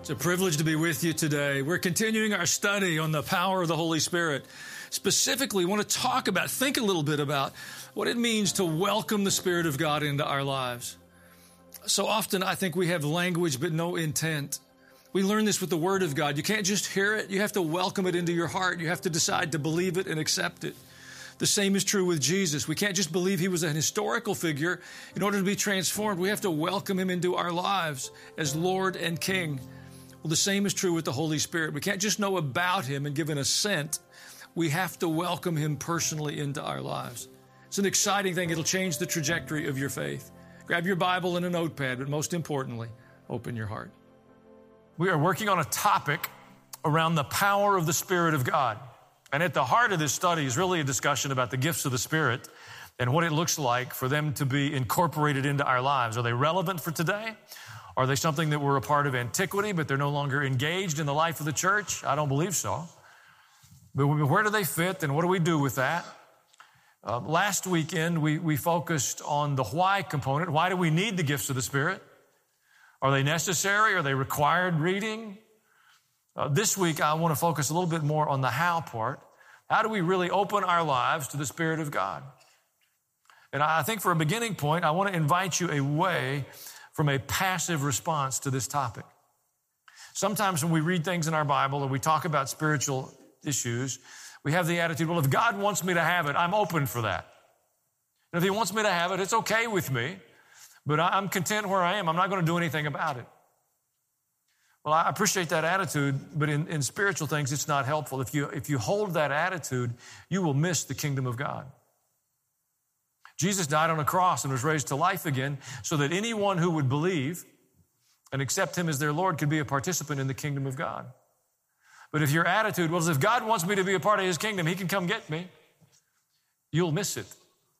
It's a privilege to be with you today. We're continuing our study on the power of the Holy Spirit. Specifically, we want to think a little bit about what it means to welcome the Spirit of God into our lives. So often I think we have language but no intent. We learn this with the Word of God. You can't just hear it. You have to welcome it into your heart. You have to decide to believe it and accept it. The same is true with Jesus. We can't just believe He was an historical figure. In order to be transformed, we have to welcome Him into our lives as Lord and King. Well, the same is true with the Holy Spirit. We can't just know about Him and give an assent. We have to welcome Him personally into our lives. It's an exciting thing. It'll change the trajectory of your faith. Grab your Bible and a notepad, but most importantly, open your heart. We are working on a topic around the power of the Spirit of God. And at the heart of this study is really a discussion about the gifts of the Spirit and what it looks like for them to be incorporated into our lives. Are they relevant for today? Are they something that were a part of antiquity, but they're no longer engaged in the life of the church? I don't believe so. But where do they fit, and what do we do with that? Last weekend, we focused on the why component. Why do we need the gifts of the Spirit? Are they necessary? Are they required reading? This week, I want to focus a little bit more on the how part. How do we really open our lives to the Spirit of God? And I think for a beginning point, I want to invite you away from a passive response to this topic. Sometimes when we read things in our Bible or we talk about spiritual issues, we have the attitude, well, if God wants me to have it, I'm open for that. And if He wants me to have it, it's okay with me, but I'm content where I am. I'm not going to do anything about it. Well, I appreciate that attitude, but in spiritual things, it's not helpful. If you hold that attitude, you will miss the kingdom of God. Jesus died on a cross and was raised to life again so that anyone who would believe and accept Him as their Lord could be a participant in the kingdom of God. But if your attitude was, if God wants me to be a part of His kingdom, He can come get me, you'll miss it.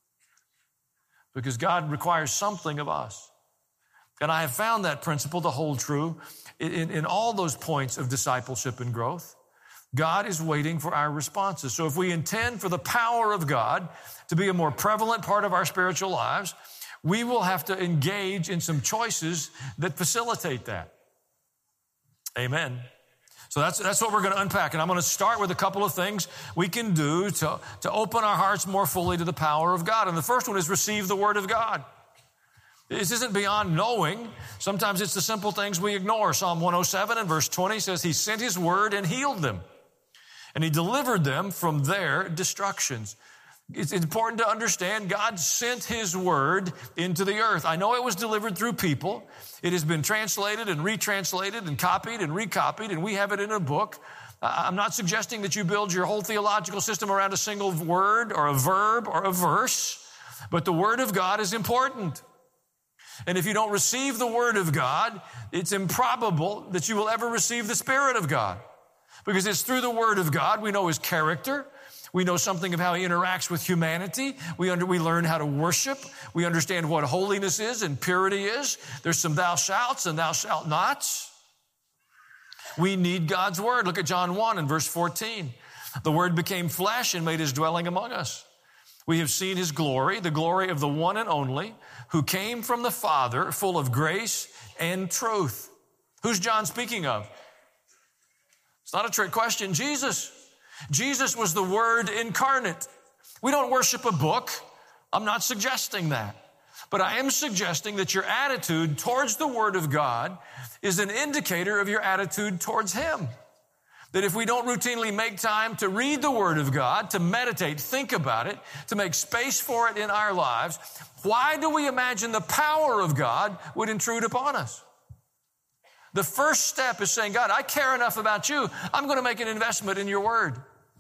Because God requires something of us. And I have found that principle to hold true in all those points of discipleship and growth. God is waiting for our responses. So if we intend for the power of God to be a more prevalent part of our spiritual lives, we will have to engage in some choices that facilitate that. Amen. So that's what we're going to unpack. And I'm going to start with a couple of things we can do to open our hearts more fully to the power of God. And the first one is receive the Word of God. This isn't beyond knowing. Sometimes it's the simple things we ignore. Psalm 107 and verse 20 says, He sent His word and healed them, and He delivered them from their destructions. It's important to understand God sent His word into the earth. I know it was delivered through people. It has been translated and retranslated and copied and recopied, and we have it in a book. I'm not suggesting that you build your whole theological system around a single word or a verb or a verse, but the Word of God is important. And if you don't receive the Word of God, it's improbable that you will ever receive the Spirit of God. Because it's through the Word of God we know His character. We know something of how He interacts with humanity. We learn how to worship. We understand what holiness is and purity is. There's some thou shalt and thou shalt nots. We need God's Word. Look at John 1 and verse 14. The Word became flesh and made His dwelling among us. We have seen His glory, the glory of the one and only, who came from the Father, full of grace and truth. Who's John speaking of? It's not a trick question. Jesus. Jesus was the Word incarnate. We don't worship a book. I'm not suggesting that. But I am suggesting that your attitude towards the Word of God is an indicator of your attitude towards Him. That if we don't routinely make time to read the Word of God, to meditate, think about it, to make space for it in our lives, why do we imagine the power of God would intrude upon us? The first step is saying, God, I care enough about you. I'm going to make an investment in your Word.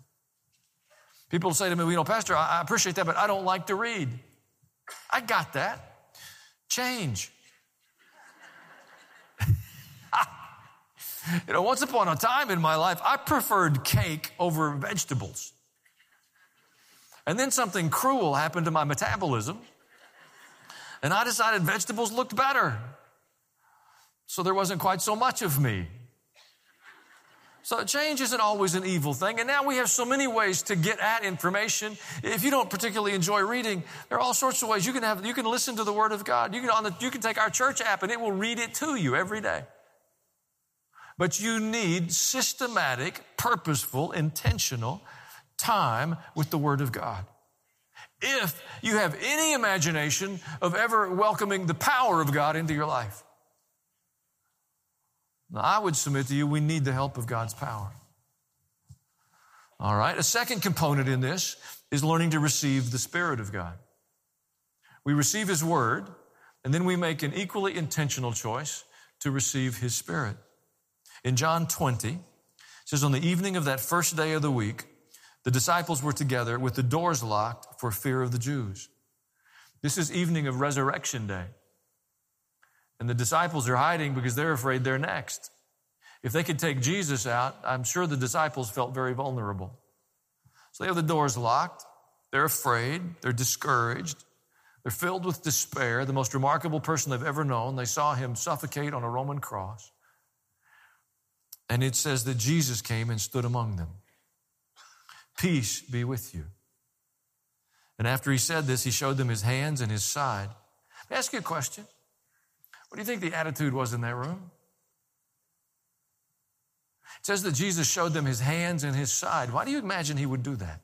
People say to me, Pastor, I appreciate that, but I don't like to read. I got that. Change. Once upon a time in my life, I preferred cake over vegetables. And then something cruel happened to my metabolism, and I decided vegetables looked better. So there wasn't quite so much of me. So change isn't always an evil thing. And now we have so many ways to get at information. If you don't particularly enjoy reading, there are all sorts of ways. You can listen to the Word of God. You can take our church app and it will read it to you every day. But you need systematic, purposeful, intentional time with the Word of God. If you have any imagination of ever welcoming the power of God into your life. Now, I would submit to you, we need the help of God's power. All right, a second component in this is learning to receive the Spirit of God. We receive His Word, and then we make an equally intentional choice to receive His Spirit. In John 20, it says, on the evening of that first day of the week, the disciples were together with the doors locked for fear of the Jews. This is evening of Resurrection Day. And the disciples are hiding because they're afraid they're next. If they could take Jesus out, I'm sure the disciples felt very vulnerable. So they have the doors locked. They're afraid. They're discouraged. They're filled with despair. The most remarkable person they've ever known. They saw him suffocate on a Roman cross. And it says that Jesus came and stood among them. Peace be with you. And after he said this, he showed them his hands and his side. Let me ask you a question. What do you think the attitude was in that room? It says that Jesus showed them his hands and his side. Why do you imagine he would do that?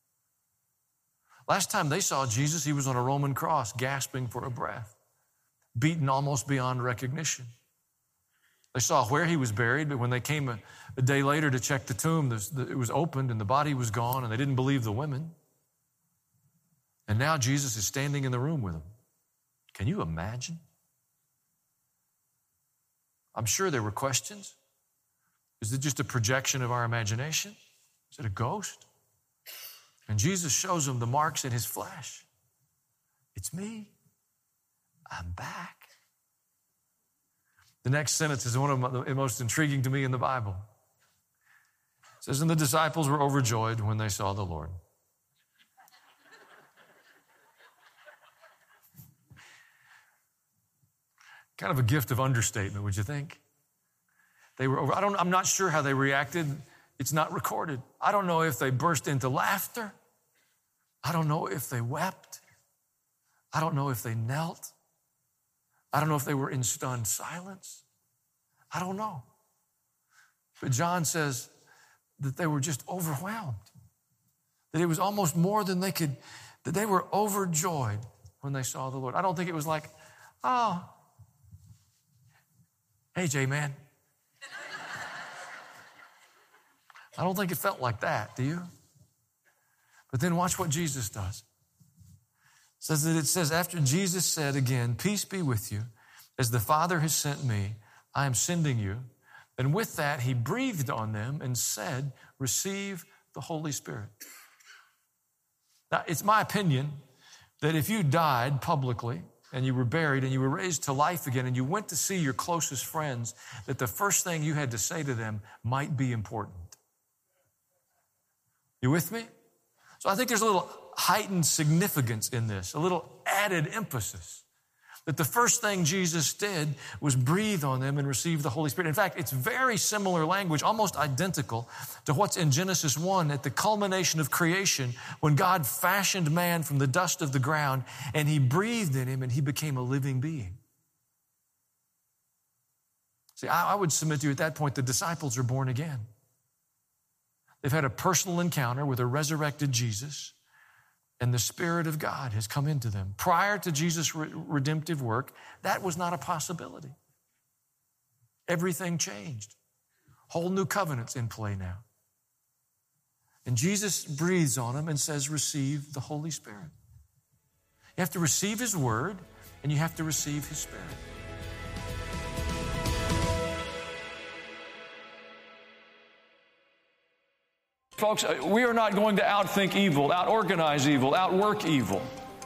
Last time they saw Jesus, he was on a Roman cross, gasping for a breath, beaten almost beyond recognition. They saw where he was buried, but when they came a day later to check the tomb, it was opened and the body was gone, and they didn't believe the women. And now Jesus is standing in the room with them. Can you imagine? I'm sure there were questions. Is it just a projection of our imagination? Is it a ghost? And Jesus shows them the marks in his flesh. It's me. I'm back. The next sentence is one of the most intriguing to me in the Bible. It says, and the disciples were overjoyed when they saw the Lord. Kind of a gift of understatement, would you think? They were over. I'm not sure how they reacted. It's not recorded. I don't know if they burst into laughter. I don't know if they wept. I don't know if they knelt. I don't know if they were in stunned silence. I don't know. But John says that they were just overwhelmed. That it was almost more than they could, that they were overjoyed when they saw the Lord. I don't think it was like, oh, hey, J-Man. I don't think it felt like that, do you? But then watch what Jesus does. It says, after Jesus said again, peace be with you, as the Father has sent me, I am sending you. And with that, he breathed on them and said, receive the Holy Spirit. Now, it's my opinion that if you died publicly and you were buried and you were raised to life again and you went to see your closest friends, that the first thing you had to say to them might be important. You with me? So I think there's a little heightened significance in this, a little added emphasis. That the first thing Jesus did was breathe on them and receive the Holy Spirit. In fact, it's very similar language, almost identical to what's in Genesis 1 at the culmination of creation when God fashioned man from the dust of the ground and he breathed in him and he became a living being. See, I would submit to you at that point, the disciples are born again. They've had a personal encounter with a resurrected Jesus, and the Spirit of God has come into them. Prior to Jesus' redemptive work, that was not a possibility. Everything changed. Whole new covenant's in play now. And Jesus breathes on them and says, receive the Holy Spirit. You have to receive his word, and you have to receive his Spirit. Folks, we are not going to outthink evil, outorganize evil, outwork evil.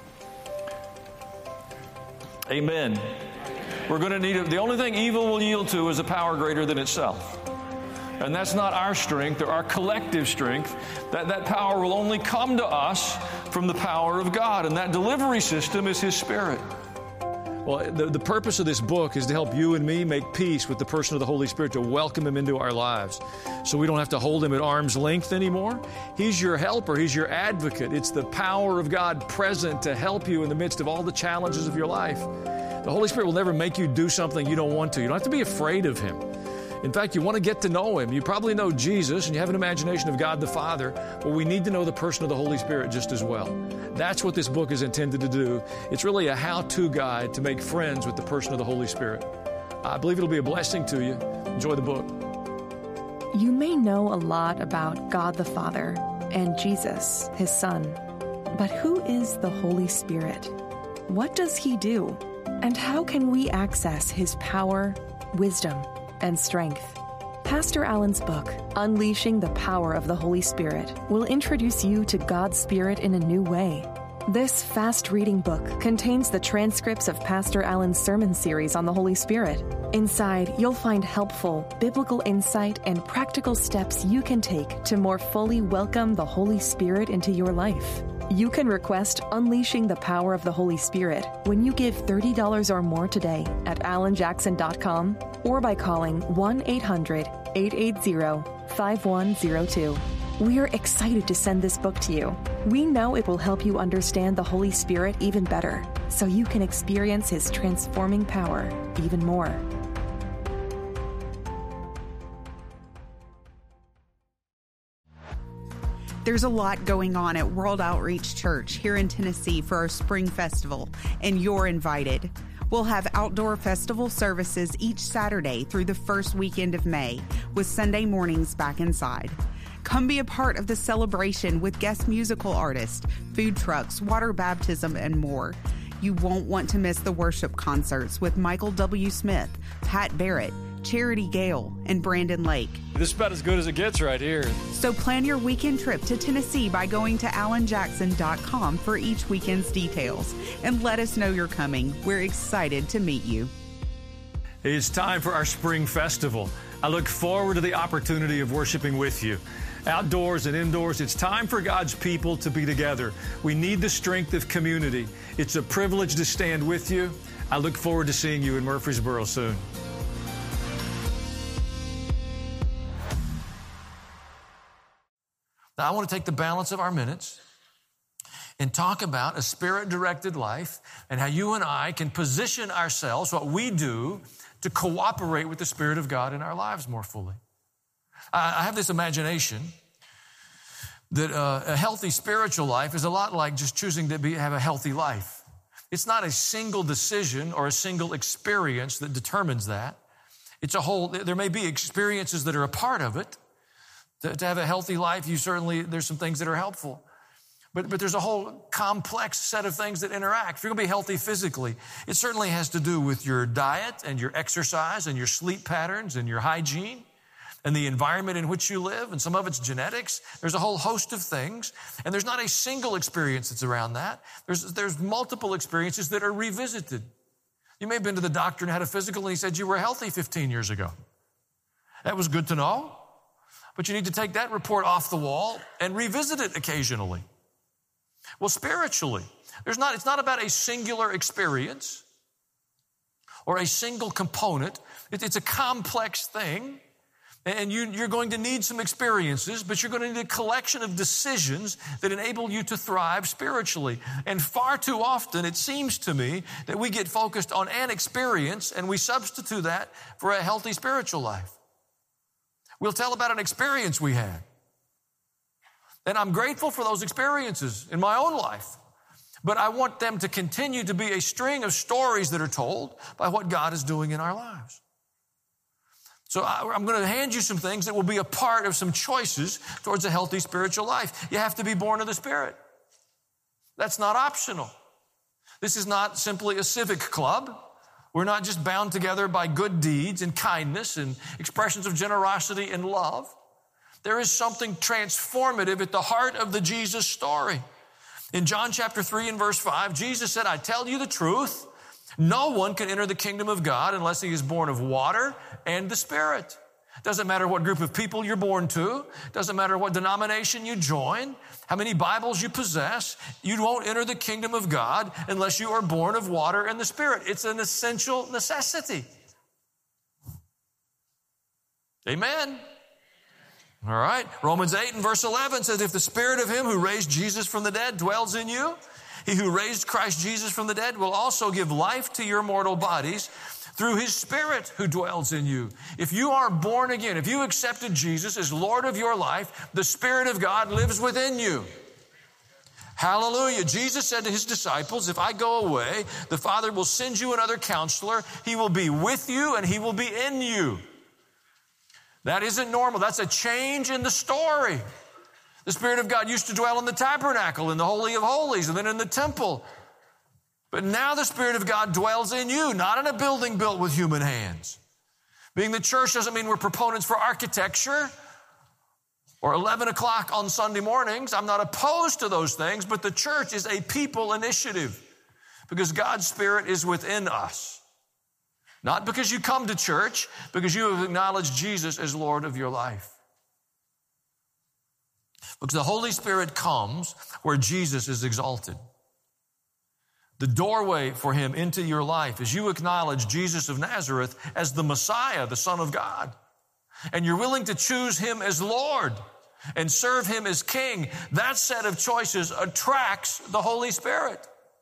Amen. We're going to need it. The only thing evil will yield to is a power greater than itself. And that's not our strength or our collective strength. That power will only come to us from the power of God. And that delivery system is his Spirit. Well, the purpose of this book is to help you and me make peace with the person of the Holy Spirit, to welcome him into our lives so we don't have to hold him at arm's length anymore. He's your helper. He's your advocate. It's the power of God present to help you in the midst of all the challenges of your life. The Holy Spirit will never make you do something you don't want to. You don't have to be afraid of him. In fact, you want to get to know Him. You probably know Jesus and you have an imagination of God the Father, but we need to know the person of the Holy Spirit just as well. That's what this book is intended to do. It's really a how-to guide to make friends with the person of the Holy Spirit. I believe it'll be a blessing to you. Enjoy the book. You may know a lot about God the Father and Jesus, His Son. But who is the Holy Spirit? What does He do? And how can we access His power, wisdom, and strength? Pastor Allen's book, Unleashing the Power of the Holy Spirit, will introduce you to God's Spirit in a new way. This fast-reading book contains the transcripts of Pastor Allen's sermon series on the Holy Spirit. Inside, you'll find helpful biblical insight and practical steps you can take to more fully welcome the Holy Spirit into your life. You can request Unleashing the Power of the Holy Spirit when you give $30 or more today at alanjackson.com or by calling 1-800-880-5102. We are excited to send this book to you. We know it will help you understand the Holy Spirit even better, so you can experience His transforming power even more. There's a lot going on at World Outreach Church here in Tennessee for our Spring Festival, and you're invited. We'll have outdoor festival services each Saturday through the first weekend of May, with Sunday mornings back inside. Come be a part of the celebration with guest musical artists, food trucks, water baptism, and more. You won't want to miss the worship concerts with Michael W. Smith, Pat Barrett, Charity Gale, and Brandon Lake. This is about as good as it gets right here. So plan your weekend trip to Tennessee by going to alanjackson.com for each weekend's details. And let us know you're coming. We're excited to meet you. It's time for our Spring Festival. I look forward to the opportunity of worshiping with you. Outdoors and indoors, it's time for God's people to be together. We need the strength of community. It's a privilege to stand with you. I look forward to seeing you in Murfreesboro soon. Now, I want to take the balance of our minutes and talk about a Spirit-directed life and how you and I can position ourselves, what we do, to cooperate with the Spirit of God in our lives more fully. I have this imagination that a healthy spiritual life is a lot like just choosing to have a healthy life. It's not a single decision or a single experience that determines that. It's a whole, there may be experiences that are a part of it. To have a healthy life, there's some things that are helpful. But there's a whole complex set of things that interact. If you're going to be healthy physically, it certainly has to do with your diet and your exercise and your sleep patterns and your hygiene and the environment in which you live. And some of it's genetics. There's a whole host of things. And there's not a single experience that's around that. There's multiple experiences that are revisited. You may have been to the doctor and had a physical and he said you were healthy 15 years ago. That was good to know. But you need to take that report off the wall and revisit it occasionally. Well, spiritually, it's not about a singular experience or a single component. It's a complex thing. And you're going to need some experiences, but you're going to need a collection of decisions that enable you to thrive spiritually. And far too often, it seems to me that we get focused on an experience and we substitute that for a healthy spiritual life. We'll tell about an experience we had. And I'm grateful for those experiences in my own life. But I want them to continue to be a string of stories that are told by what God is doing in our lives. So I'm going to hand you some things that will be a part of some choices towards a healthy spiritual life. You have to be born of the Spirit. That's not optional. This is not simply a civic club. We're not just bound together by good deeds and kindness and expressions of generosity and love. There is something transformative at the heart of the Jesus story. In John chapter 3 and verse 5, Jesus said, I tell you the truth, no one can enter the kingdom of God unless he is born of water and the Spirit. Doesn't matter what group of people you're born to. Doesn't matter what denomination you join, how many Bibles you possess. You won't enter the kingdom of God unless you are born of water and the Spirit. It's an essential necessity. Amen. All right. Romans 8 and verse 11 says, if the Spirit of him who raised Jesus from the dead dwells in you, he who raised Christ Jesus from the dead will also give life to your mortal bodies through his Spirit who dwells in you. If you are born again, if you accepted Jesus as Lord of your life, the Spirit of God lives within you. Hallelujah. Jesus said to his disciples, if I go away, the Father will send you another counselor. He will be with you and he will be in you. That isn't normal. That's a change in the story. The Spirit of God used to dwell in the tabernacle, in the Holy of Holies, and then in the temple. But now the Spirit of God dwells in you, not in a building built with human hands. Being the church doesn't mean we're proponents for architecture or 11 o'clock on Sunday mornings. I'm not opposed to those things, but the church is a people initiative because God's Spirit is within us. Not because you come to church, because you have acknowledged Jesus as Lord of your life. Because the Holy Spirit comes where Jesus is exalted. The doorway for him into your life is you acknowledge Jesus of Nazareth as the Messiah, the Son of God. And you're willing to choose him as Lord and serve him as King. That set of choices attracts the Holy Spirit.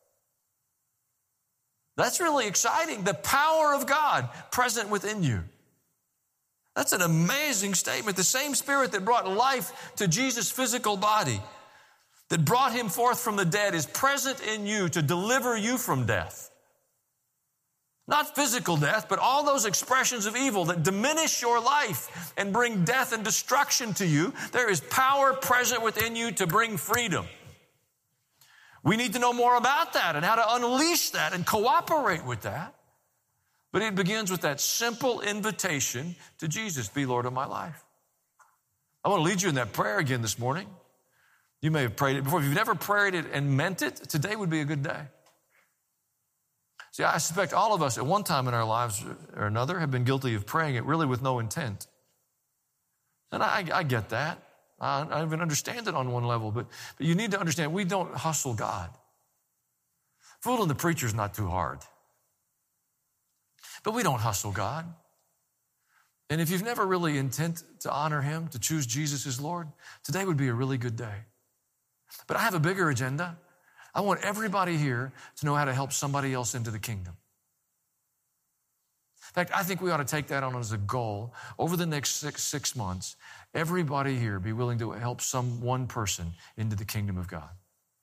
That's really exciting. The power of God present within you. That's an amazing statement. The same Spirit that brought life to Jesus' physical body, that brought him forth from the dead, is present in you to deliver you from death. Not physical death, but all those expressions of evil that diminish your life and bring death and destruction to you. There is power present within you to bring freedom. We need to know more about that and how to unleash that and cooperate with that. But it begins with that simple invitation to Jesus, be Lord of my life. I want to lead you in that prayer again this morning. You may have prayed it before. If you've never prayed it and meant it, today would be a good day. See, I suspect all of us at one time in our lives or another have been guilty of praying it really with no intent. And I get that. I even understand it on one level, but you need to understand we don't hustle God. Fooling the preacher is not too hard. But we don't hustle God. And if you've never really intent to honor him, to choose Jesus as Lord, today would be a really good day. But I have a bigger agenda. I want everybody here to know how to help somebody else into the kingdom. In fact, I think we ought to take that on as a goal. Over the next six months, everybody here be willing to help one person into the kingdom of God.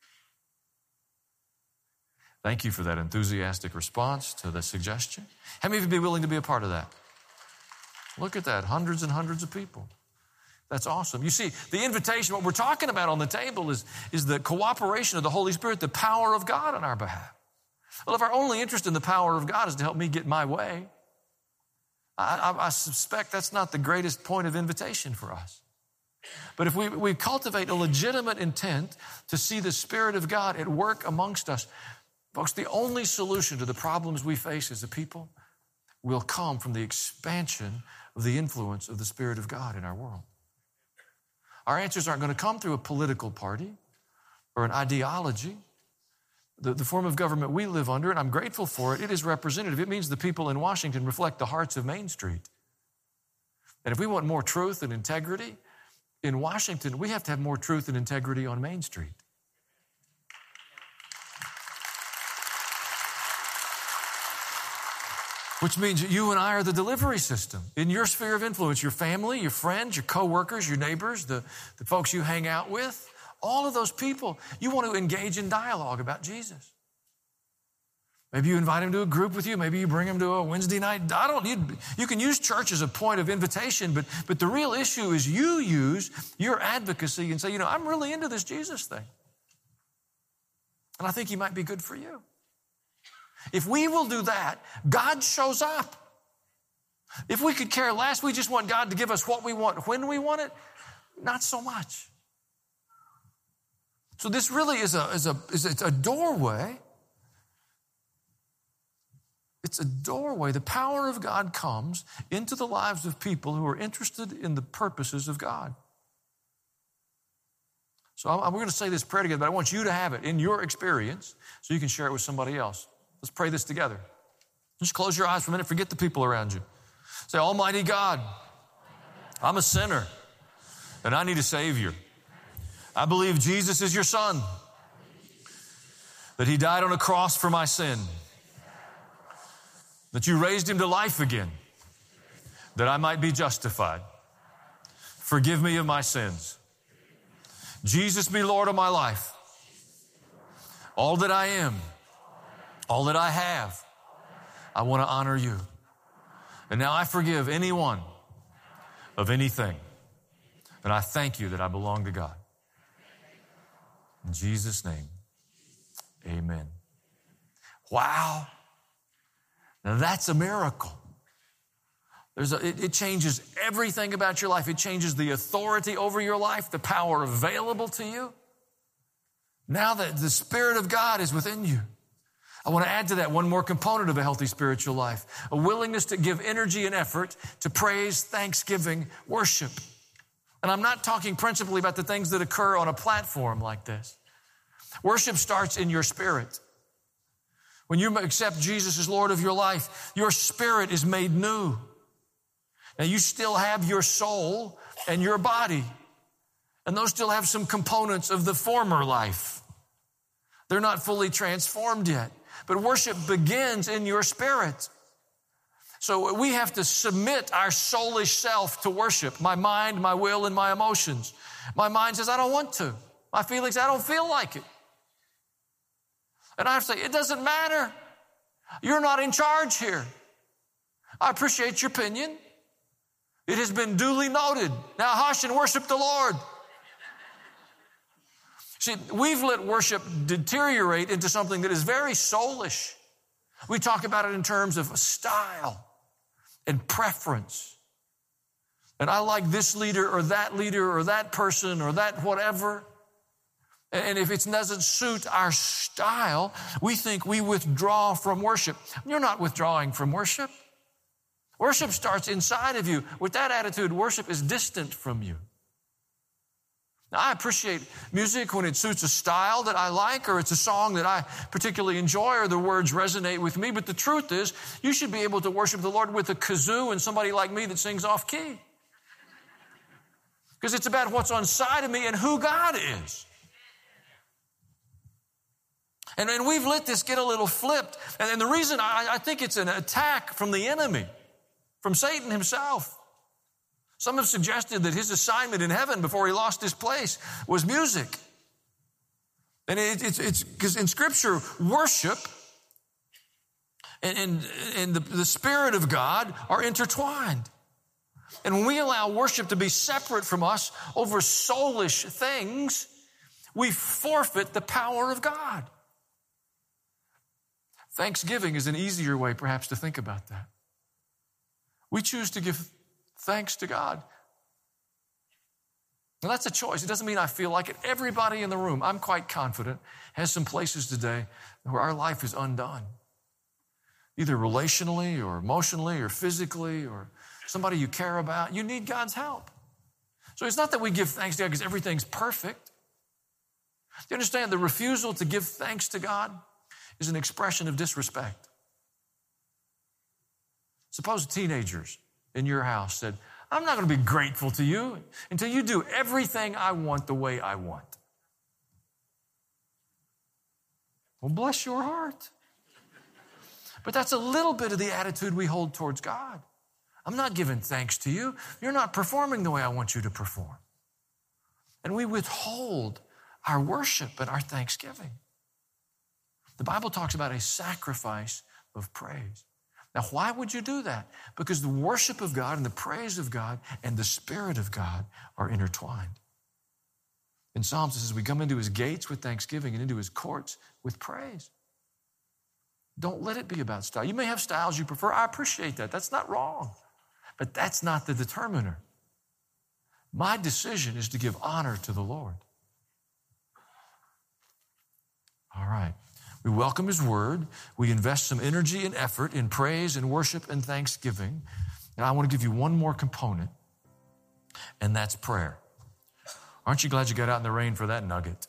Thank you for that enthusiastic response to the suggestion. How many of you be willing to be a part of that? Look at that, hundreds and hundreds of people. That's awesome. You see, the invitation, what we're talking about on the table is the cooperation of the Holy Spirit, the power of God on our behalf. Well, if our only interest in the power of God is to help me get my way, I suspect that's not the greatest point of invitation for us. But if we cultivate a legitimate intent to see the Spirit of God at work amongst us, folks, the only solution to the problems we face as a people will come from the expansion of the influence of the Spirit of God in our world. Our answers aren't going to come through a political party or an ideology. The form of government we live under, and I'm grateful for it, it is representative. It means the people in Washington reflect the hearts of Main Street. And if we want more truth and integrity in Washington, we have to have more truth and integrity on Main Street. Which means that you and I are the delivery system. In your sphere of influence, your family, your friends, your coworkers, your neighbors, the folks you hang out with, all of those people, you want to engage in dialogue about Jesus. Maybe you invite them to a group with you. Maybe you bring them to a Wednesday night. You can use church as a point of invitation, but the real issue is you use your advocacy and say, I'm really into this Jesus thing. And I think he might be good for you. If we will do that, God shows up. If we could care less, we just want God to give us what we want when we want it, not so much. So this really is a doorway. It's a doorway. The power of God comes into the lives of people who are interested in the purposes of God. So we're going to say this prayer together, but I want you to have it in your experience so you can share it with somebody else. Let's pray this together. Just close your eyes for a minute. Forget the people around you. Say, Almighty God, I'm a sinner and I need a Savior. I believe Jesus is your Son, that he died on a cross for my sin. that you raised him to life again, that I might be justified. Forgive me of my sins. Jesus be Lord of my life. All that I am, all that I have, I want to honor you. And now I forgive anyone of anything. And I thank you that I belong to God. In Jesus' name, amen. Wow. Now that's a miracle. It changes everything about your life. It changes the authority over your life, the power available to you. Now that the Spirit of God is within you. I want to add to that one more component of a healthy spiritual life, a willingness to give energy and effort to praise, thanksgiving, worship. And I'm not talking principally about the things that occur on a platform like this. Worship starts in your spirit. When you accept Jesus as Lord of your life, your spirit is made new. Now you still have your soul and your body, and those still have some components of the former life. They're not fully transformed yet. But worship begins in your spirit. So we have to submit our soulish self to worship, my mind, my will, and my emotions. My mind says, I don't want to. My feelings, I don't feel like it. And I have to say, it doesn't matter. You're not in charge here. I appreciate your opinion. It has been duly noted. Now hush and worship the Lord. See, we've let worship deteriorate into something that is very soulish. We talk about it in terms of style and preference. And I like this leader or that person or that whatever. And if it doesn't suit our style, we think we withdraw from worship. You're not withdrawing from worship. Worship starts inside of you. With that attitude, worship is distant from you. Now, I appreciate music when it suits a style that I like, or it's a song that I particularly enjoy, or the words resonate with me. But the truth is, you should be able to worship the Lord with a kazoo and somebody like me that sings off key. Because it's about what's on side of me and who God is. And we've let this get a little flipped. And the reason I think it's an attack from the enemy, from Satan himself. Some have suggested that his assignment in heaven before he lost his place was music. And it's because in Scripture, worship and the Spirit of God are intertwined. And when we allow worship to be separate from us over soulish things, we forfeit the power of God. Thanksgiving is an easier way, perhaps, to think about that. We choose to give thanks to God. Now, that's a choice. It doesn't mean I feel like it. Everybody in the room, I'm quite confident, has some places today where our life is undone. Either relationally or emotionally or physically or somebody you care about. You need God's help. So it's not that we give thanks to God because everything's perfect. Do you understand? The refusal to give thanks to God is an expression of disrespect. Suppose teenagers in your house said, I'm not going to be grateful to you until you do everything I want the way I want. Well, bless your heart. But that's a little bit of the attitude we hold towards God. I'm not giving thanks to you. You're not performing the way I want you to perform. And we withhold our worship and our thanksgiving. The Bible talks about a sacrifice of praise. Now, why would you do that? Because the worship of God and the praise of God and the Spirit of God are intertwined. In Psalms, it says we come into his gates with thanksgiving and into his courts with praise. Don't let it be about style. You may have styles you prefer. I appreciate that. That's not wrong. But that's not the determiner. My decision is to give honor to the Lord. All right. We welcome his word. We invest some energy and effort in praise and worship and thanksgiving. And I want to give you one more component, and that's prayer. Aren't you glad you got out in the rain for that nugget?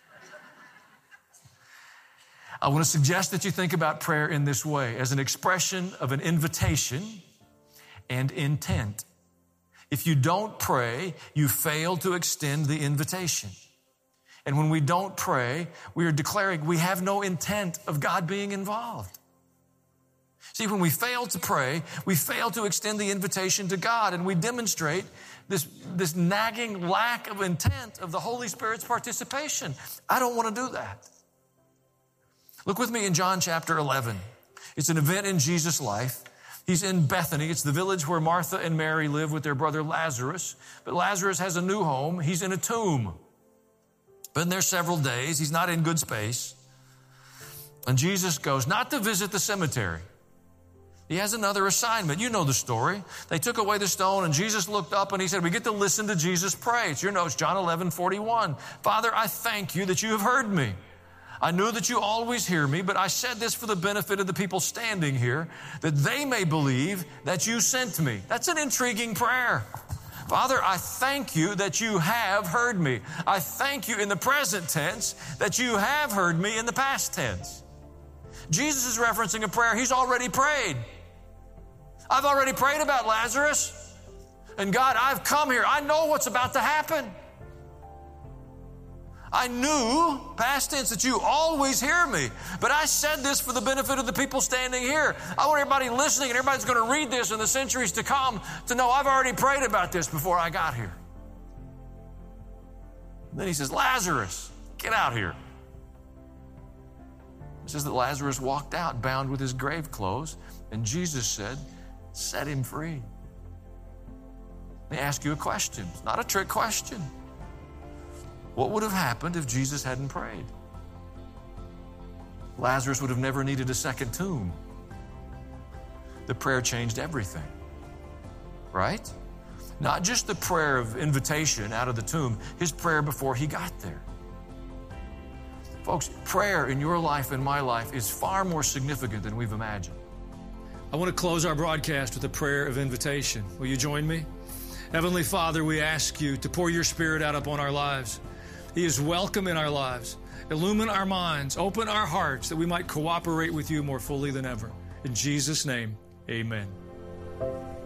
I want to suggest that you think about prayer in this way, as an expression of an invitation and intent. If you don't pray, you fail to extend the invitation. And when we don't pray, we are declaring we have no intent of God being involved. See, when we fail to pray, we fail to extend the invitation to God, and we demonstrate this nagging lack of intent of the Holy Spirit's participation. I don't want to do that. Look with me in John chapter 11. It's an event in Jesus' life. He's in Bethany. It's the village where Martha and Mary live with their brother Lazarus. But Lazarus has a new home. He's in a tomb. Been there several days. He's not in good space. And Jesus goes not to visit the cemetery. He has another assignment. You know the story. They took away the stone, and Jesus looked up and he said, we get to listen to Jesus pray. It's your notes, John 11:41. Father, I thank you that you have heard me. I knew that you always hear me, but I said this for the benefit of the people standing here, that they may believe that you sent me. That's an intriguing prayer. Father, I thank you that you have heard me. I thank you in the present tense that you have heard me in the past tense. Jesus is referencing a prayer he's already prayed. I've already prayed about Lazarus. And God, I've come here. I know what's about to happen. I knew, past tense, that you always hear me. But I said this for the benefit of the people standing here. I want everybody listening, and everybody's going to read this in the centuries to come, to know I've already prayed about this before I got here. And then he says, Lazarus, get out here. It says that Lazarus walked out bound with his grave clothes, and Jesus said, set him free. Let me ask you a question. It's not a trick question. What would have happened if Jesus hadn't prayed? Lazarus would have never needed a second tomb. The prayer changed everything, right? Not just the prayer of invitation out of the tomb, his prayer before he got there. Folks, prayer in your life and my life is far more significant than we've imagined. I want to close our broadcast with a prayer of invitation. Will you join me? Heavenly Father, we ask you to pour your Spirit out upon our lives. He is welcome in our lives. Illumine our minds, open our hearts that we might cooperate with you more fully than ever. In Jesus' name, amen.